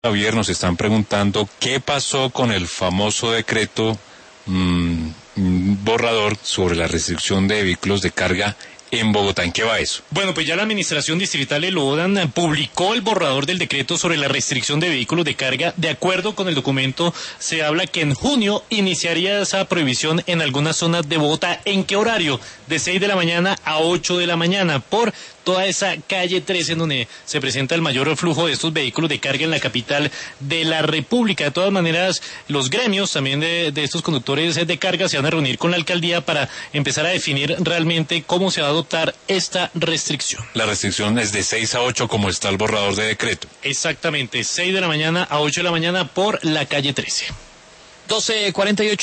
Javier, nos están preguntando qué pasó con el famoso decreto borrador sobre la restricción de vehículos de carga en Bogotá. ¿En qué va eso? Bueno, pues ya la Administración Distrital de Lodan publicó el borrador del decreto sobre la restricción de vehículos de carga. De acuerdo con el documento, se habla que en junio iniciaría esa prohibición en algunas zonas de Bogotá. ¿En qué horario? De 6 de la mañana a 8 de la mañana, por toda esa calle 13 en donde se presenta el mayor flujo de estos vehículos de carga en la capital de la República. De todas maneras, los gremios también de estos conductores de carga se van a reunir con la alcaldía para empezar a definir realmente cómo se va a adoptar esta restricción. La restricción es de 6 a 8 como está el borrador de decreto. Exactamente, 6 de la mañana a 8 de la mañana por la calle 13. 12:48.